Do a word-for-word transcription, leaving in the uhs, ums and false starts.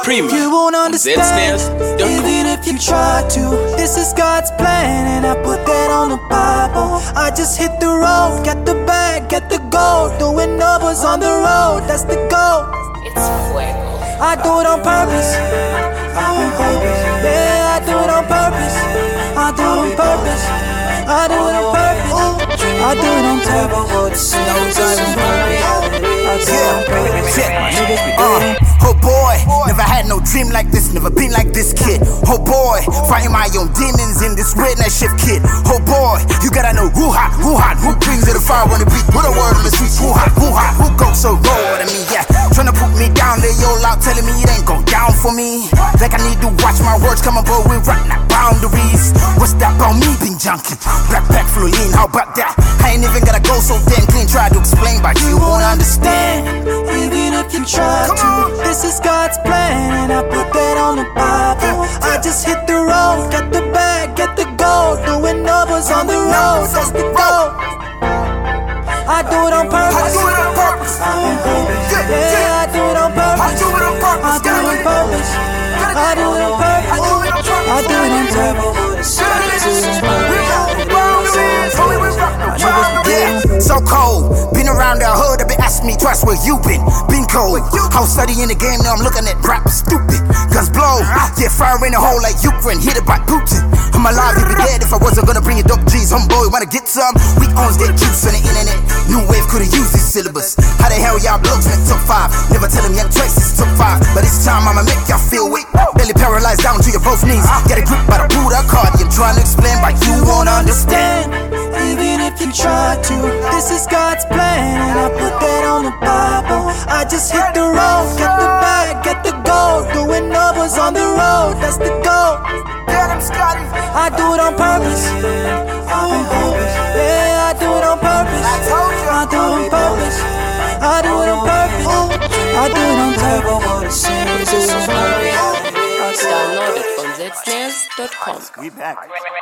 Premium. You won't understand, even if you try to. This is God's plan, and I put that on the Bible. I just hit the road, get the bag, get the gold. Doing numbers on the road, that's the goal. It's fuego. I do it on purpose. Yeah, I do it on purpose. I do it on purpose. I do it on purpose. I do it on purpose. I do it on purpose. Uh, oh boy, never had no dream like this, never been like this kid. Oh boy, fighting my own demons in this weird night shift kid. Oh boy, you gotta know who hot, who hot, who brings it the fire on the beat. Put a word on the streets, who hot, who hot, who goes so raw to me, yeah. Tryna put me down, they all out telling me it ain't go down for me. Like I need to watch my words come above with right now boundaries. What's that about me being junkie? Backpack full of lean, how about that? I ain't even gotta go so damn clean, try to explain, but you won't understand. Even if you try to, this is God's plan, and I put that on the Bible. I just hit the road, get the bag, get the gold. Doing numbers on the road, that's the goal. I do it on purpose. I do it on purpose. Yeah, I do it on purpose. I do it on purpose. I do it on purpose. I do it on purpose. I do it on purpose. Yeah, so cold. Been around the hood, they been asking me twice where you been. Been cold. I was studying the game, now I'm looking at rap stupid. Guns blow, yeah, fire in the hole like Ukraine, hit it by Putin. I'm alive, you'd be dead if I wasn't gonna bring you dope G's. Homeboy, wanna get some? We owns that juice on the internet. New wave could've used this syllabus. How the hell y'all blokes make top five? Never tell them young choices top five. But this time I'ma make y'all feel weak. Belly paralyzed down to your both knees. Get a grip by the Buddha card. I'm trying to explain, but you won't understand. Even if you try to, this is God's plan, and I put that on the Bible. I just hit the road, get the bag, get the gold. Doing numbers on the road, that's the goal. I do it on purpose. Yeah, I do it on purpose. I do it on purpose. I do it on purpose. I do it on purpose. Download it on zsnares dot com. We back.